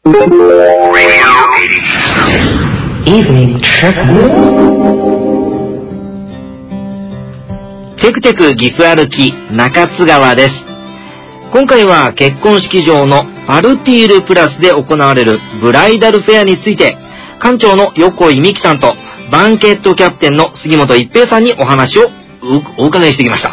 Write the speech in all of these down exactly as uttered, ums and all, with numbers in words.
Evening Trip。テクテク岐阜歩き中津川です。今回は結婚式場のパルティールプラスで行われるブライダルフェアについて、館長の横井美希さんとバンケットキャプテンの杉本一平さんにお話をお伺いしてきました。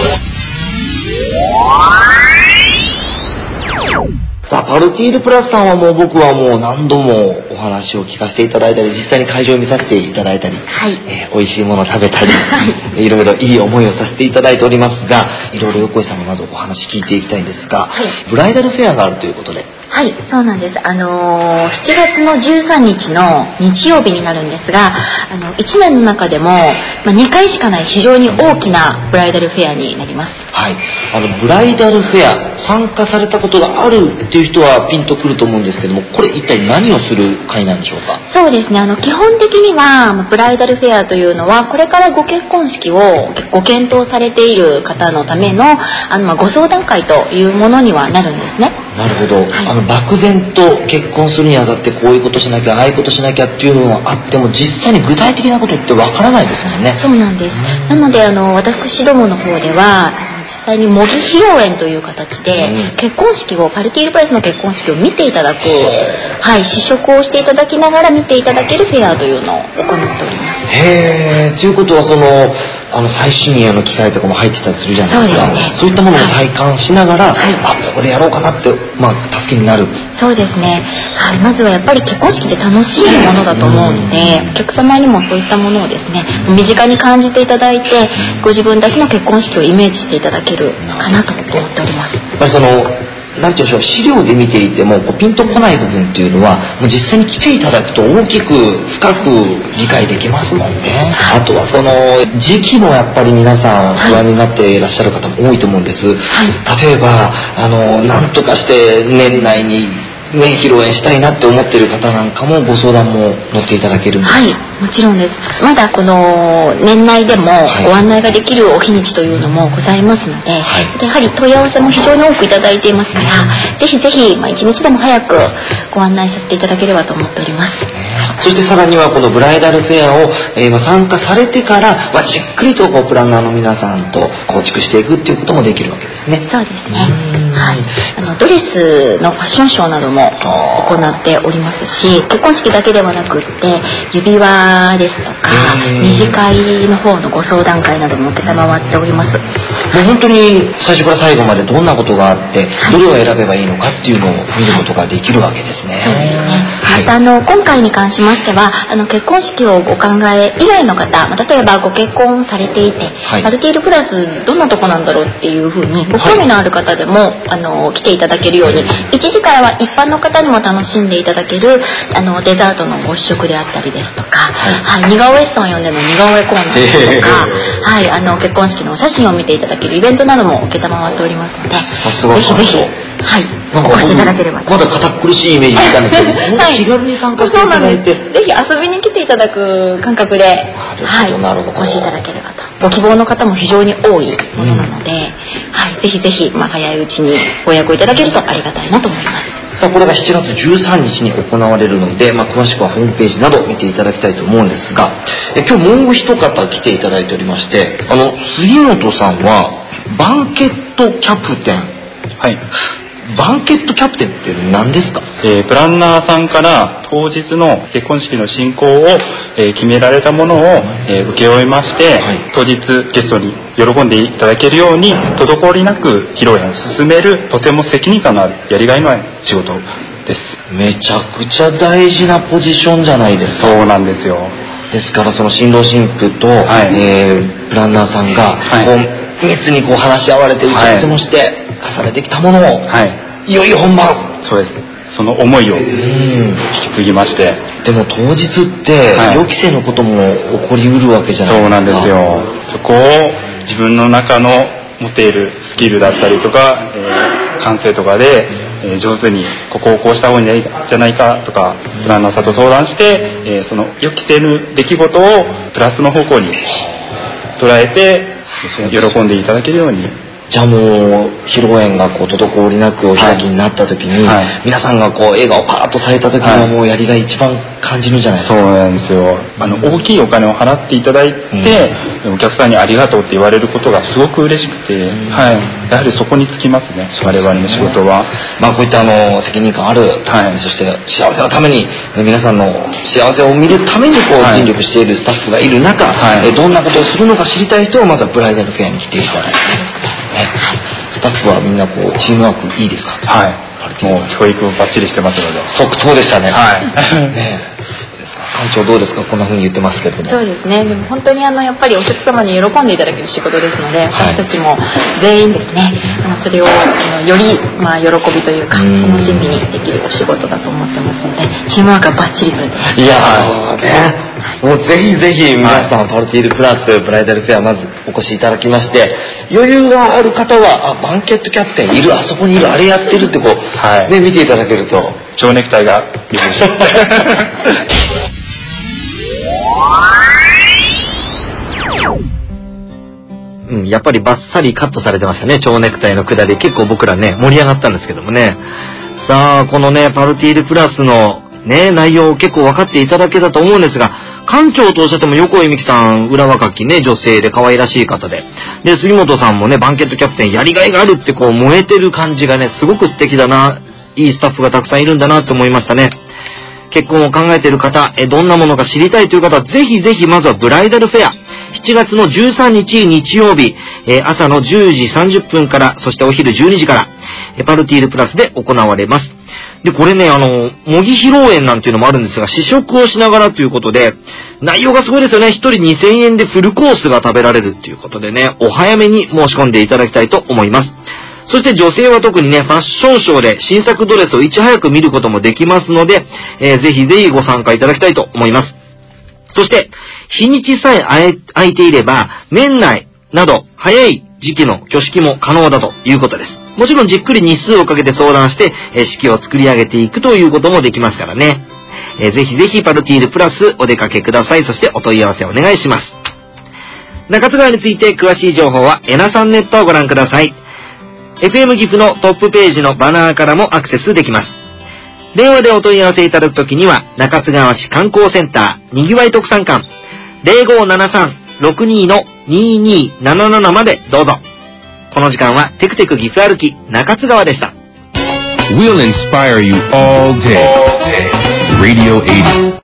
さあ、パルティールプラスさんはもう僕はもう何度もお話を聞かせていただいたり、実際に会場を見させていただいたり、はい、えー、美味しいものを食べたり、いろいろいい思いをさせていただいておりますが、いろいろ横井さんにまずお話聞いていきたいんですが、はい、ブライダルフェアがあるということで。 はい、そうなんです。あのー、しちがつのじゅうさんにちの日曜日になるんですが、あのいちねんの中でも、まあ、にかいしかない非常に大きなブライダルフェアになります。 はい、あのブライダルフェア参加されたことがあるっていう人はピンとくると思うんですけども、これ一体何をする会なんでしょうか？ そうですね、あの基本的にはブライダルフェアというのはこれからご結婚式をご検討されている方のためのあの、まあ、ご相談会というものにはなるんですね。 なるほど、はい、あの漠然と結婚するにあたってこういうことしなきゃああいうことしなきゃっていうのはあっても、実際に具体的なことってわからないですもんね。 そうなんです。なのであの私どもの方では実際に模擬披露宴という形で、うん、結婚式をパルティールプラスの結婚式を見ていただく、はい、試食をしていただきながら見ていただけるフェアというのを行っております。 へー、ということはそのあの最新鋭の機械とかも入ってたりするじゃないですか。そうですね、そういったものを体感しながら、はい、あ、ここでやろうかなって、まあ、助けになる。 そうですね、はい、まずはやっぱり結婚式って楽しいものだと思うので、お客様にもそういったものをですね身近に感じていただいて、ご自分たちの結婚式をイメージしていただけるかなと思っております。 やっぱりそのなんていうんでしょう、資料で見ていてもこうピンとこない部分っていうのはもう実際に来ていただくと大きく深く理解できますもんね。あとはその時期もやっぱり皆さん不安になっていらっしゃる方も多いと思うんです、はい、例えばあの何とかして年内にね、披露宴したいなって思っている方なんかもご相談も乗っていただけるんですか？ はい、もちろんです。まだこの年内でもご案内ができるお日にちというのもございますので、はい、やはり問い合わせも非常に多くいただいていますから、うん、ぜひぜひ、まあ、一日でも早くご案内させていただければと思っております。 そしてさらにはこのブライダルフェアを、えー、参加されてから、まあ、じっくりとこうプランナーの皆さんと構築していくっていうこともできるわけですね。 そうですね、はい、あのドレスのファッションショーなども行っておりますし、結婚式だけではなくって指輪ですとか二次会の方のご相談会なども承っております。 もう本当に最初から最後までどんなことがあって、はい、どれを選べばいいのかっていうのを見ることができるわけですね。 そうですね。またあの今回に関しましてはあの結婚式をご考え以外の方、まあ、例えばご結婚されていて、はい、パルティールプラスどんなとこなんだろうっていうふうにご興味のある方でも、はい、あの来ていただけるように、いちじからは一般の方にも楽しんでいただけるあのデザートのご試食であったりですとか、はいはい、似顔絵室を呼んでの似顔絵コーナーですとか、はい、あの結婚式のお写真を見ていただけるイベントなども承っておりますので、ぜひぜひ、はい、お越しいただければと。 まだ堅苦しいイメージしたんですけど、はい、気軽に参加していただいて、 ぜひ遊びに来ていただく感覚で、はい、お越しいただければと。ご希望の方も非常に多いものなので、うん、はい、ぜひぜひ、まあ、早いうちにご予約いただけるとありがたいなと思います。 さあ、これがしちがつじゅうさんにちに行われるので、まあ、詳しくはホームページなど見ていただきたいと思うんですが、え今日もう一方来ていただいておりまして、あの杉本さんはバンケットキャプテン。 はい。 バンケットキャプテンって何ですか？ えー、プランナーさんから当日の結婚式の進行を、えー、決められたものを、えー、受け負いまして、はい、当日ゲストに喜んでいただけるように滞りなく披露宴を進める、とても責任感のあるやりがいのある仕事です。 めちゃくちゃ大事なポジションじゃないですか。 そうなんですよ。 ですからその新郎新婦と、はい、えー、プランナーさんが、はい、こう密にこう話し合われて打ち合わせもして、はい、重ねてきたものを、はい、いよいよ本番。 そうです。その思いを引き継ぎまして。 でも当日って、はい、予期せぬことも起こりうるわけじゃないですか。 そうなんですよ。そこを自分の中の持っているスキルだったりとか、えー、感性とかで、えー、上手にここをこうした方がいいんじゃないかとか、プランナーさんと相談して、えー、その予期せぬ出来事をプラスの方向に捉えて喜んでいただけるようにじゃあもう披露宴がこう滞りなくお開きになった時に、はいはい、皆さんがこう笑顔パーッとされた時はもうやりがい一番感じるんじゃないですか。 そうなんですよ。あの大きいお金を払っていただいて、うん、お客さんにありがとうって言われることがすごく嬉しくて、うん、はい、やはりそこにつきますね、我々の仕事は。 まあこういったあの責任感ある、はい、そして幸せのために皆さんの幸せを見るためにこう尽力しているスタッフがいる中、はい、どんなことをするのか知りたい人はまずはブライダルフェアに来ていただいて、ね、スタッフはみんなこうチームワークいいですか？ はい。もう教育もバッチリしてますので。 即答でしたね。 はい。 ね、館長どうですか？こんな風に言ってますけども。 そうですね。でも本当にあのやっぱりお客様に喜んでいただける仕事ですので、はい、私たちも全員ですね、あのそれをあのよりまあ喜びというか楽しみにできるお仕事だと思ってますので、チームワークはバッチリ取れてます。 いやーね。もうぜひぜひ皆さん、パルティールプラスブライダルフェアまずお越しいただきまして、余裕がある方はあバンケットキャプテンいる、あそこにいる、あれやってるってこう、はい、ね、見ていただけると蝶ネクタイが見えましたうん、やっぱりバッサリカットされてましたね、蝶ネクタイの下り。結構僕らね盛り上がったんですけどもね。さあこのねパルティールプラスのね、内容を結構分かっていただけたと思うんですが、館長とおっしゃっても横井美樹さん、裏若きね、女性で可愛らしい方で。で、杉本さんもね、バンケットキャプテンやりがいがあるってこう燃えてる感じがね、すごく素敵だな、いいスタッフがたくさんいるんだなと思いましたね。結婚を考えている方、え、どんなものか知りたいという方は、ぜひぜひまずはブライダルフェア。しちがつのじゅうさんにち日曜日、えー、朝のじゅうじさんじゅっぷんから、そしてお昼じゅうにじから、えー、パルティールプラスで行われます。で、これね、あの、模擬披露宴なんていうのもあるんですが、試食をしながらということで、内容がすごいですよね。ひとりにせんえんでフルコースが食べられるっていうことでね、お早めに申し込んでいただきたいと思います。そして女性は特にね、ファッションショーで新作ドレスをいち早く見ることもできますので、えー、ぜひぜひご参加いただきたいと思います。そして、日にちさえ空いていれば、年内など早い時期の挙式も可能だということです。もちろんじっくり日数をかけて相談して、えー、式を作り上げていくということもできますからね。えー、ぜひぜひパルティールプラスお出かけください。そしてお問い合わせお願いします。中津川について詳しい情報はエナさんネットをご覧ください。エフエム 岐阜のトップページのバナーからもアクセスできます。電話でお問い合わせいただくときには、中津川市観光センターにぎわい特産館 ゼロごーななさんろくにーのにーにーなななな までどうぞ。この時間はテクテク岐阜歩き中津川でした。 We'll inspire you all day. Radio エイティ